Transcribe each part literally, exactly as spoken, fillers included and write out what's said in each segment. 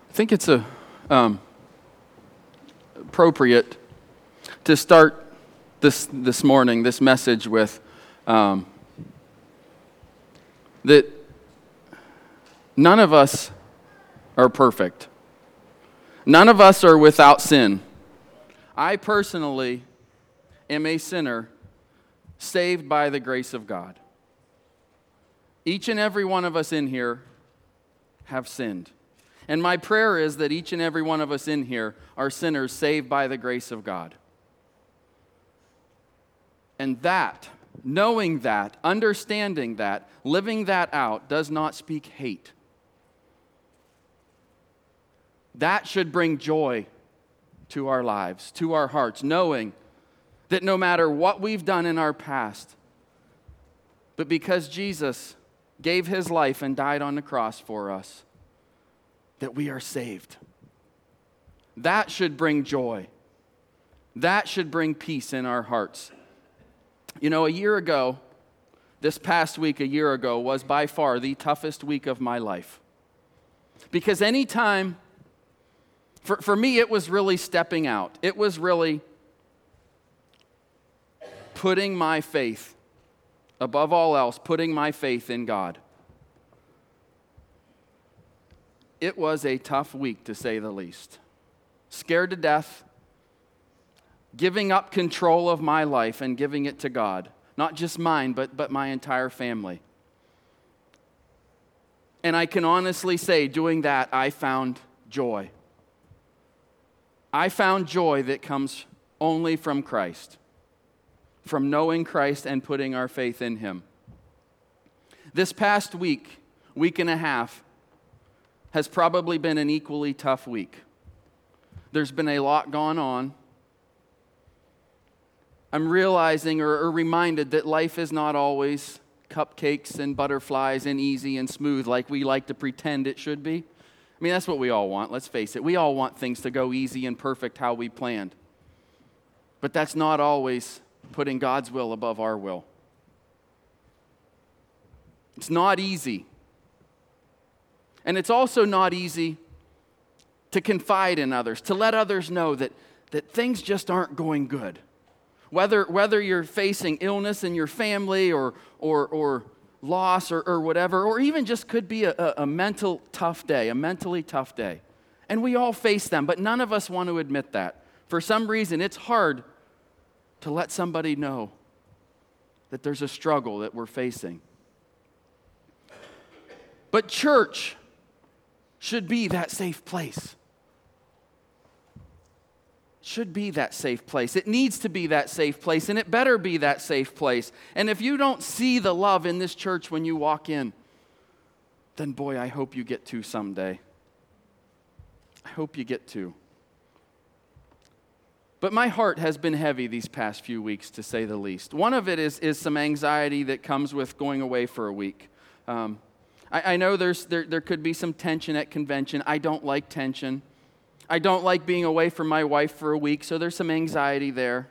I think it's a, um, appropriate to start this this morning, this message with um, that none of us are perfect. None of us are without sin. I personally am a sinner saved by the grace of God. Each and every one of us in here have sinned. And my prayer is that each and every one of us in here are sinners saved by the grace of God. And that, knowing that, understanding that, living that out does not speak hate. That should bring joy to our lives, to our hearts, knowing that no matter what we've done in our past, but because Jesus gave his life and died on the cross for us, that we are saved. That should bring joy. That should bring peace in our hearts. You know, a year ago, this past week, a year ago, was by far the toughest week of my life. Because any time, for, for me, it was really stepping out. It was really putting my faith, above all else, putting my faith in God. It was a tough week, to say the least. Scared to death, giving up control of my life and giving it to God. Not just mine, but, but my entire family. And I can honestly say, doing that, I found joy. I found joy that comes only from Christ, from knowing Christ and putting our faith in him. This past week, week and a half, has probably been an equally tough week. There's been a lot gone on. I'm realizing or, or reminded that life is not always cupcakes and butterflies and easy and smooth like we like to pretend it should be. I mean, that's what we all want, let's face it. We all want things to go easy and perfect how we planned. But that's not always putting God's will above our will. It's not easy. And it's also not easy to confide in others, to let others know that, that things just aren't going good. Whether, whether you're facing illness in your family or, or, or loss or, or whatever, or even just could be a, a, a mental tough day, a mentally tough day. And we all face them, but none of us want to admit that. For some reason, it's hard to let somebody know that there's a struggle that we're facing. But church should be that safe place. Should be that safe place. It needs to be that safe place, and it better be that safe place. And if you don't see the love in this church when you walk in, then boy, I hope you get to someday. I hope you get to. But my heart has been heavy these past few weeks, to say the least. One of it is, is some anxiety that comes with going away for a week. Um, I, I know there's there, there could be some tension at convention. I don't like tension. I don't like being away from my wife for a week, so there's some anxiety there.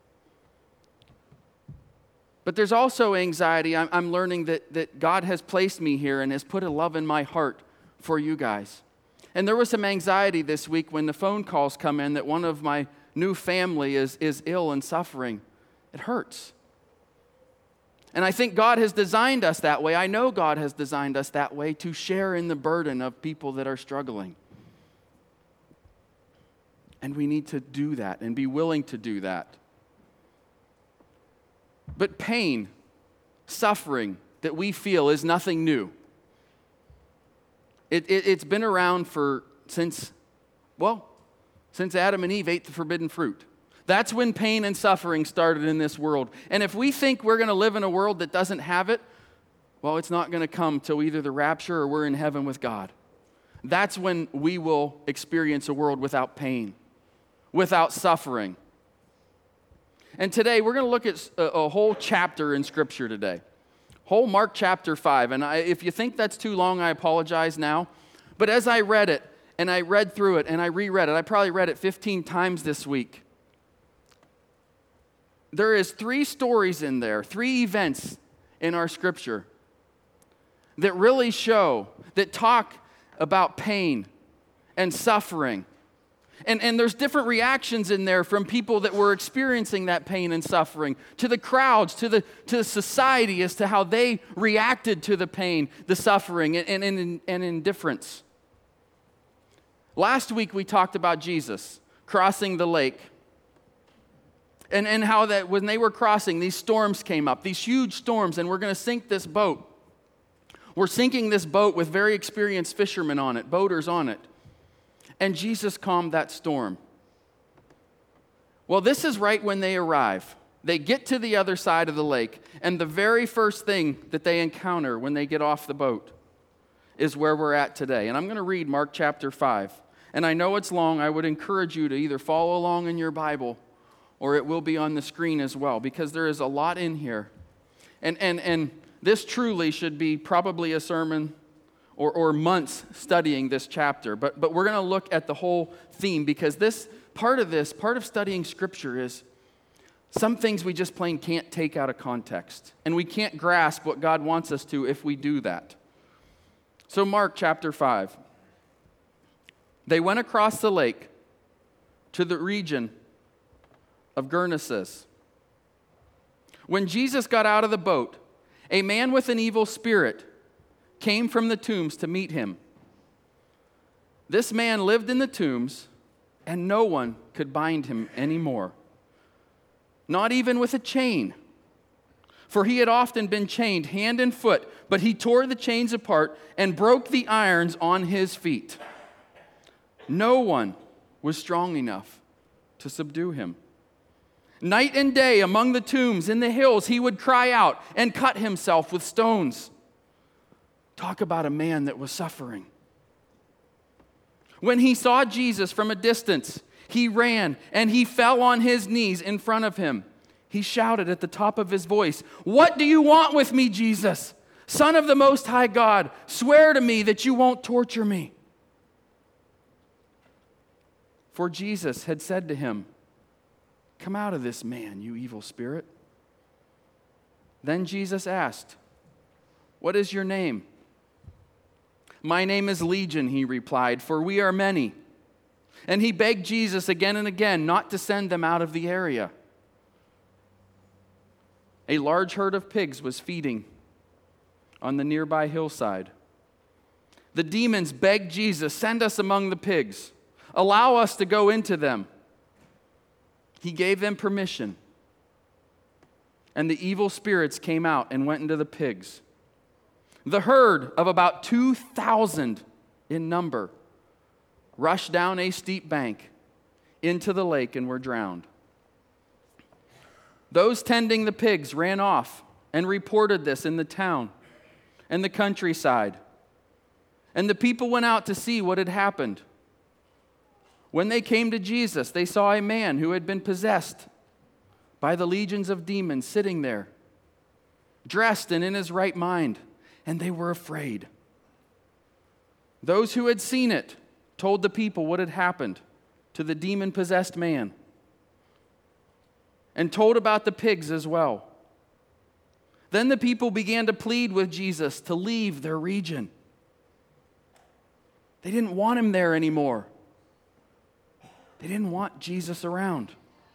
But there's also anxiety. I'm, I'm learning that, that God has placed me here and has put a love in my heart for you guys. And there was some anxiety this week when the phone calls come in that one of my new family is, is ill and suffering. It hurts. And I think God has designed us that way. I know God has designed us that way to share in the burden of people that are struggling. And we need to do that and be willing to do that. But pain, suffering that we feel is nothing new. It, it, it's been around for since, well, since Adam and Eve ate the forbidden fruit. That's when pain and suffering started in this world. And if we think we're going to live in a world that doesn't have it, well, it's not going to come till either the rapture or we're in heaven with God. That's when we will experience a world without pain, without suffering. And today, we're going to look at a, a whole chapter in Scripture today. Whole Mark chapter five. And I, if you think that's too long, I apologize now. But as I read it, and I read through it, and I reread it, I probably read it fifteen times this week. There is three stories in there, three events in our Scripture that really show, that talk about pain and suffering. And, and there's different reactions in there from people that were experiencing that pain and suffering, to the crowds, to the to the society as to how they reacted to the pain, the suffering, and, and, and, and indifference. Last week we talked about Jesus crossing the lake. And, and how that when they were crossing, these storms came up, these huge storms, and we're going to sink this boat. We're sinking this boat with very experienced fishermen on it, boaters on it. And Jesus calmed that storm. Well, this is right when they arrive. They get to the other side of the lake, and the very first thing that they encounter when they get off the boat is where we're at today. And I'm going to read Mark chapter five. And I know it's long. I would encourage you to either follow along in your Bible or it will be on the screen as well, because there is a lot in here. And and and this truly should be probably a sermon or, or months studying this chapter. But, but we're going to look at the whole theme, because this part of this, part of studying Scripture is some things we just plain can't take out of context. And we can't grasp what God wants us to if we do that. So Mark chapter five. They went across the lake to the region of Gerneses. When Jesus got out of the boat, a man with an evil spirit came from the tombs to meet him. This man lived in the tombs, and no one could bind him anymore, not even with a chain. For he had often been chained hand and foot, but he tore the chains apart and broke the irons on his feet. No one was strong enough to subdue him. Night and day among the tombs in the hills, he would cry out and cut himself with stones. Talk about a man that was suffering. When he saw Jesus from a distance, he ran and he fell on his knees in front of him. He shouted at the top of his voice, "What do you want with me, Jesus? Son of the Most High God, swear to me that you won't torture me." For Jesus had said to him, "Come out of this man, you evil spirit." Then Jesus asked, "What is your name?" "My name is Legion," he replied, "for we are many." And he begged Jesus again and again not to send them out of the area. A large herd of pigs was feeding on the nearby hillside. The demons begged Jesus, "Send us among the pigs. Allow us to go into them." He gave them permission. And the evil spirits came out and went into the pigs. The herd of about two thousand in number rushed down a steep bank into the lake and were drowned. Those tending the pigs ran off and reported this in the town and the countryside. And the people went out to see what had happened. When they came to Jesus, they saw a man who had been possessed by the legions of demons sitting there, dressed and in his right mind, and they were afraid. Those who had seen it told the people what had happened to the demon-possessed man, and told about the pigs as well. Then the people began to plead with Jesus to leave their region. They didn't want him there anymore. They didn't want Jesus around.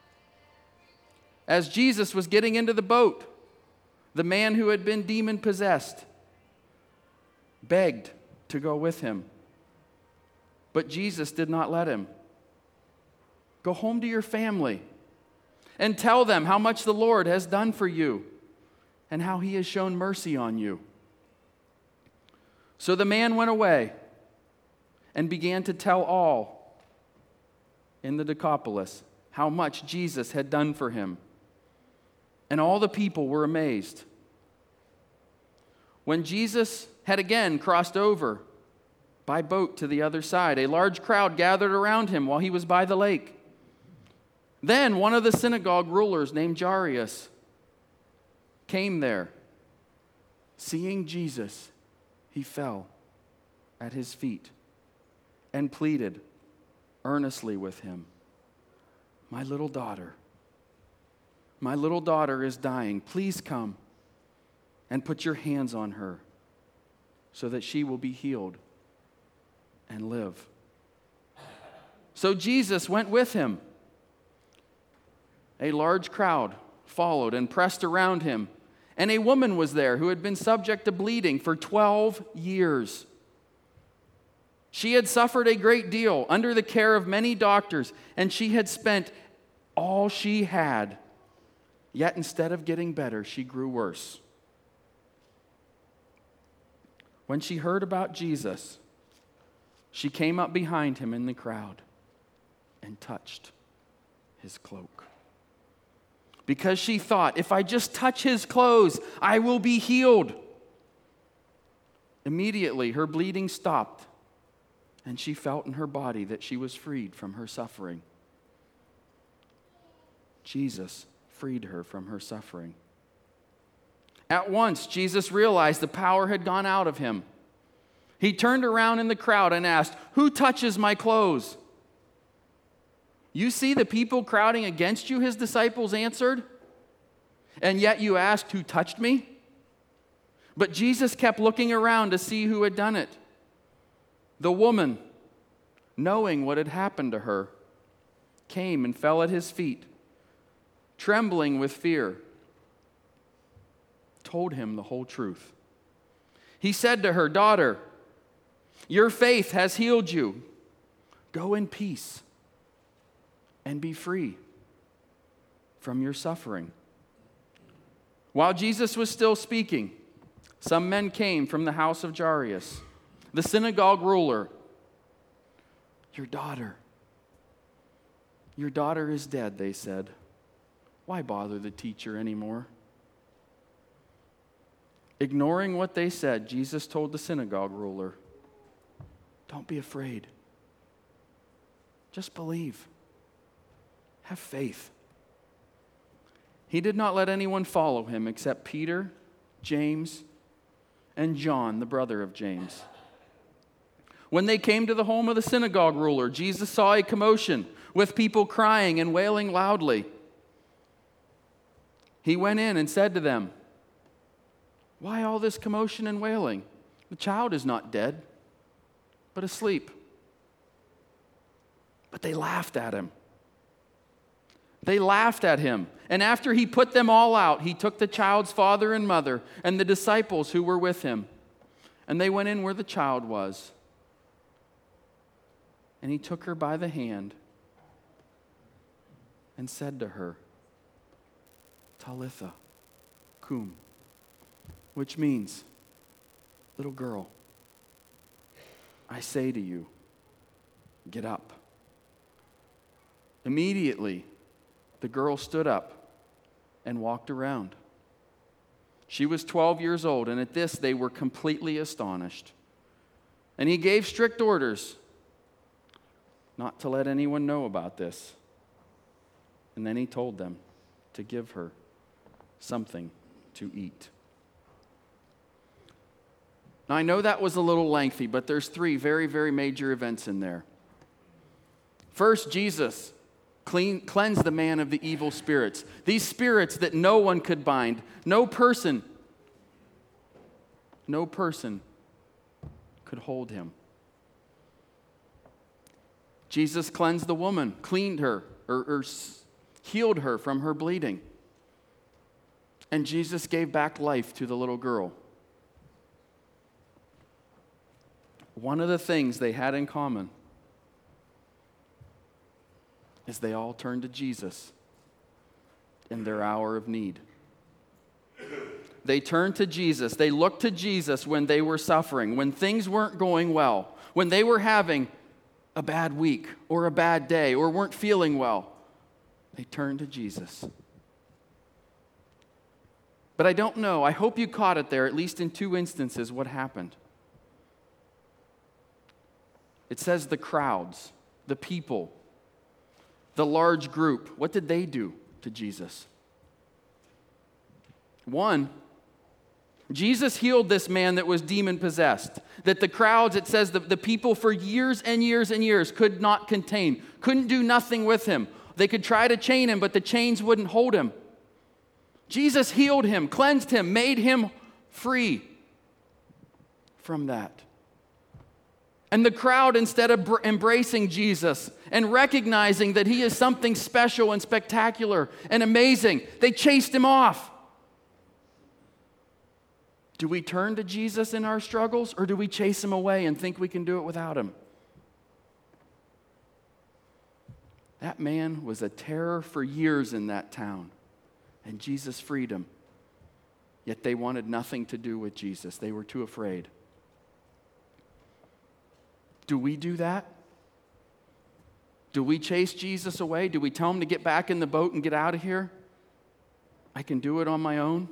As Jesus was getting into the boat, the man who had been demon-possessed begged to go with him. But Jesus did not let him. "Go home to your family and tell them how much the Lord has done for you and how he has shown mercy on you." So the man went away and began to tell all in the Decapolis how much Jesus had done for him. And all the people were amazed. When Jesus had again crossed over by boat to the other side, a large crowd gathered around him while he was by the lake. Then one of the synagogue rulers named Jairus came there. Seeing Jesus, he fell at his feet and pleaded earnestly with him, "My little daughter, my little daughter is dying. Please come and put your hands on her so that she will be healed and live." So Jesus went with him. A large crowd followed and pressed around him, and a woman was there who had been subject to bleeding for twelve years. She had suffered a great deal under the care of many doctors, and she had spent all she had. Yet instead of getting better, she grew worse. When she heard about Jesus, she came up behind him in the crowd and touched his cloak. Because she thought, if I just touch his clothes, I will be healed. Immediately, her bleeding stopped, and she felt in her body that she was freed from her suffering. Jesus freed her from her suffering. At once, Jesus realized the power had gone out of him. He turned around in the crowd and asked, "Who touches my clothes?" "You see the people crowding against you," his disciples answered. "And yet you asked, 'Who touched me?'" But Jesus kept looking around to see who had done it. The woman, knowing what had happened to her, came and fell at his feet, trembling with fear, told him the whole truth. He said to her, "Daughter, your faith has healed you. Go in peace and be free from your suffering." While Jesus was still speaking, some men came from the house of Jairus, the synagogue ruler. Your daughter, your daughter is dead," they said. "Why bother the teacher anymore?" Ignoring what they said, Jesus told the synagogue ruler, "Don't be afraid. Just believe. Have faith." He did not let anyone follow him except Peter, James, and John, the brother of James. When they came to the home of the synagogue ruler, Jesus saw a commotion with people crying and wailing loudly. He went in and said to them, "Why all this commotion and wailing? The child is not dead, but asleep." But they laughed at him. They laughed at him. And after he put them all out, he took the child's father and mother and the disciples who were with him. And they went in where the child was. And he took her by the hand and said to her, "Talitha cum," which means, "Little girl, I say to you, get up." Immediately, the girl stood up and walked around. She was twelve years old, and at this they were completely astonished. And he gave strict orders not to let anyone know about this. And then he told them to give her something to eat. Now, I know that was a little lengthy, but there's three very, very major events in there. First, Jesus clean, cleansed the man of the evil spirits. These spirits that no one could bind. No person, no person could hold him. Jesus cleansed the woman, cleaned her, or, or healed her from her bleeding. And Jesus gave back life to the little girl. One of the things they had in common is they all turned to Jesus in their hour of need. They turned to Jesus. They looked to Jesus when they were suffering, when things weren't going well, when they were having a bad week or a bad day or weren't feeling well. They turned to Jesus. But I don't know. I hope you caught it there, at least in two instances, what happened. It says the crowds, the people, the large group. What did they do to Jesus? One, Jesus healed this man that was demon-possessed, that the crowds, it says, the, the people for years and years and years could not contain, couldn't do nothing with him. They could try to chain him, but the chains wouldn't hold him. Jesus healed him, cleansed him, made him free from that. And the crowd, instead of br- embracing Jesus and recognizing that he is something special and spectacular and amazing, they chased him off. Do we turn to Jesus in our struggles, or do we chase him away and think we can do it without him? That man was a terror for years in that town, and Jesus freed him. Yet they wanted nothing to do with Jesus. They were too afraid. Do we do that? Do we chase Jesus away? Do we tell him to get back in the boat and get out of here? I can do it on my own.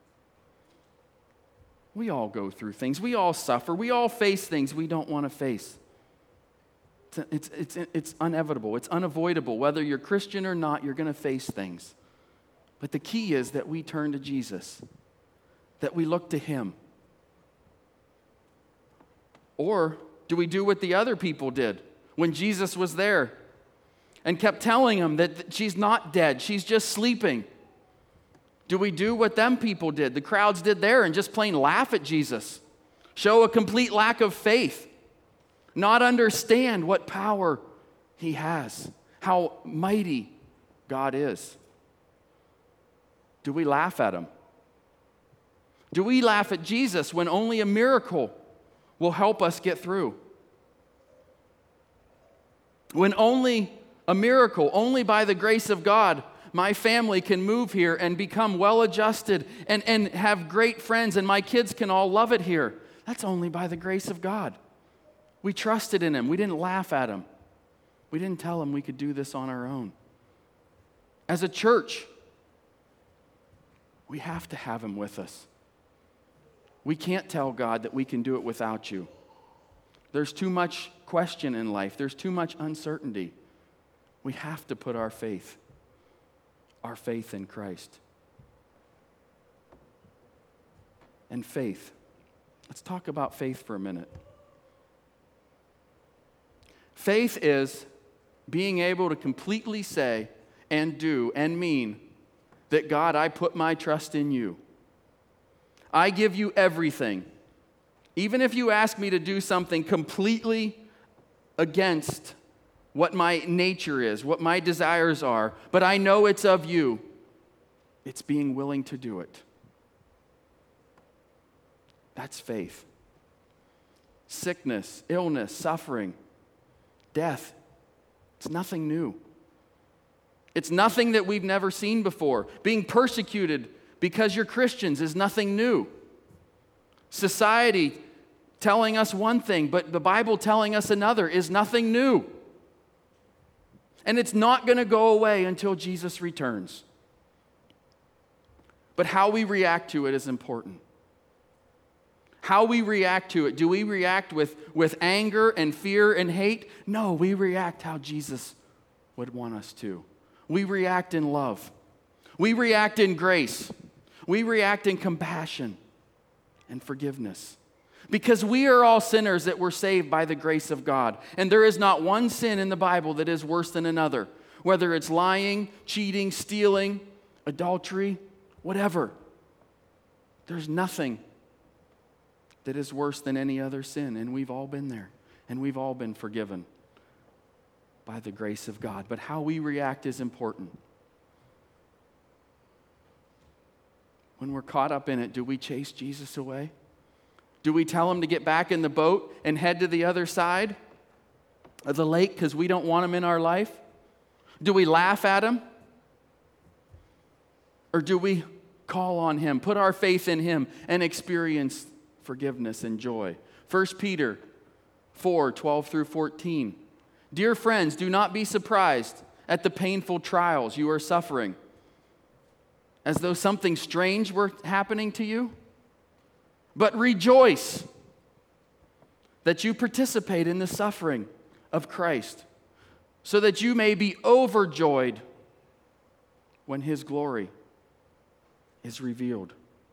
We all go through things. We all suffer. We all face things we don't want to face. It's, it's, it's, it's inevitable. It's unavoidable. Whether you're Christian or not, you're going to face things. But the key is that we turn to Jesus, that we look to him. Or do we do what the other people did when Jesus was there and kept telling them that she's not dead, she's just sleeping? Do we do what them people did, the crowds did there, and just plain laugh at Jesus, show a complete lack of faith, not understand what power he has, how mighty God is? Do we laugh at him? Do we laugh at Jesus when only a miracle will help us get through? When only a miracle, only by the grace of God, my family can move here and become well-adjusted and, and have great friends, and my kids can all love it here. That's only by the grace of God. We trusted in him. We didn't laugh at him. We didn't tell him we could do this on our own. As a church, we have to have him with us. We can't tell God that we can do it without you. There's too much question in life. There's too much uncertainty. We have to put our faith, our faith in Christ. And faith. Let's talk about faith for a minute. Faith is being able to completely say and do and mean that, God, I put my trust in you. I give you everything. Even if you ask me to do something completely against what my nature is, what my desires are, but I know it's of you, it's being willing to do it. That's faith. Sickness, illness, suffering, death, it's nothing new. It's nothing that we've never seen before. Being persecuted because you're Christians is nothing new. Society telling us one thing, but the Bible telling us another is nothing new. And it's not going to go away until Jesus returns. But how we react to it is important. How we react to it. Do we react with, with anger and fear and hate? No, we react how Jesus would want us to. We react in love. We react in grace. We react in compassion and forgiveness. Because we are all sinners that were saved by the grace of God. And there is not one sin in the Bible that is worse than another. Whether it's lying, cheating, stealing, adultery, whatever. There's nothing that is worse than any other sin. And we've all been there. And we've all been forgiven by the grace of God. But how we react is important. When we're caught up in it, do we chase Jesus away? Do we tell him to get back in the boat and head to the other side of the lake because we don't want him in our life? Do we laugh at him? Or do we call on him, put our faith in him, and experience forgiveness and joy? First Peter four, twelve through fourteen. Dear friends, do not be surprised at the painful trials you are suffering, as though something strange were happening to you. But rejoice that you participate in the suffering of Christ, so that you may be overjoyed when his glory is revealed.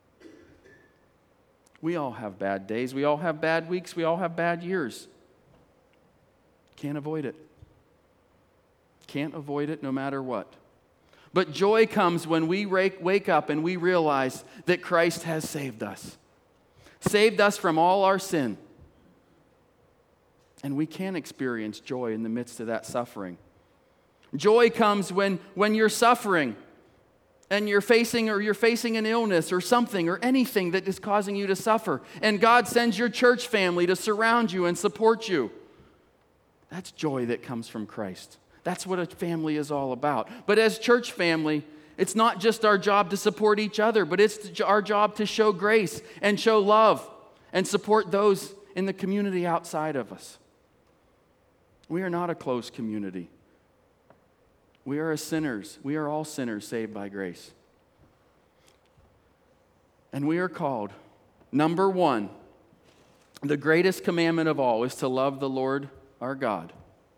We all have bad days. We all have bad weeks. We all have bad years. Can't avoid it. Can't avoid it no matter what. But joy comes when we wake up and we realize that Christ has saved us. Saved us from all our sin. And we can experience joy in the midst of that suffering. Joy comes when, when you're suffering and you're facing or you're facing an illness or something or anything that is causing you to suffer. And God sends your church family to surround you and support you. That's joy that comes from Christ. That's what a family is all about. But as church family, it's not just our job to support each other, but it's our job to show grace and show love and support those in the community outside of us. We are not a closed community. We are sinners. We are all sinners saved by grace. And we are called, number one, the greatest commandment of all is to love the Lord our God.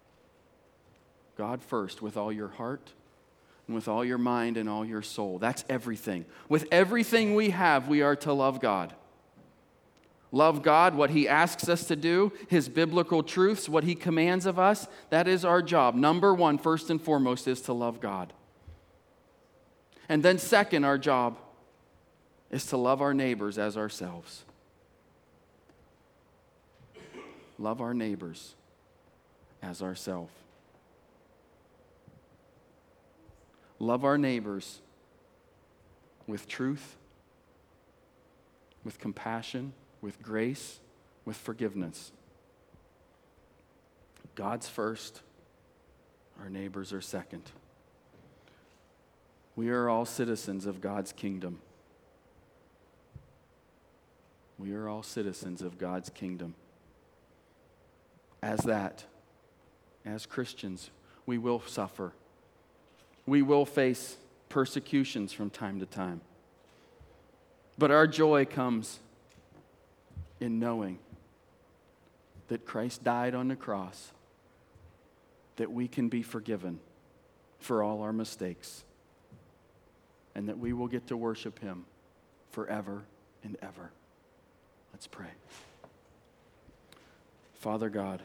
God first, with all your heart and with all your mind and all your soul. That's everything. With everything we have, we are to love God. Love God, what He asks us to do, His biblical truths, what He commands of us, that is our job. Number one, first and foremost, is to love God. And then second, our job is to love our neighbors as ourselves. Love our neighbors as ourselves. Love our neighbors with truth, with compassion, with grace, with forgiveness. God's first, our neighbors are second. We are all citizens of God's kingdom. We are all citizens of God's kingdom. As that, as Christians, we will suffer. We will face persecutions from time to time. But our joy comes in knowing that Christ died on the cross, that we can be forgiven for all our mistakes, and that we will get to worship Him forever and ever. Let's pray. Father God,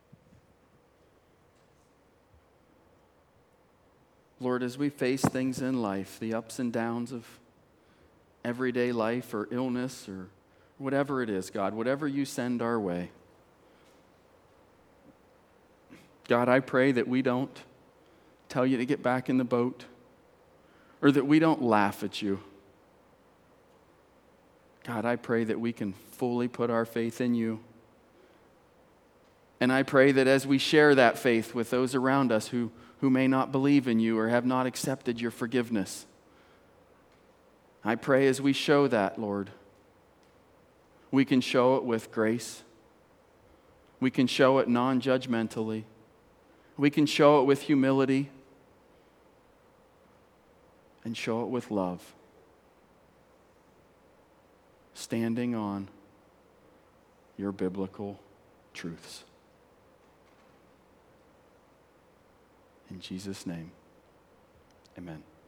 Lord, as we face things in life, the ups and downs of everyday life or illness or whatever it is, God, whatever you send our way, God, I pray that we don't tell you to get back in the boat or that we don't laugh at you. God, I pray that we can fully put our faith in you. And I pray that as we share that faith with those around us who, who may not believe in you or have not accepted your forgiveness, I pray as we show that, Lord, we can show it with grace. We can show it non-judgmentally. We can show it with humility and show it with love, standing on your biblical truths. In Jesus' name, amen.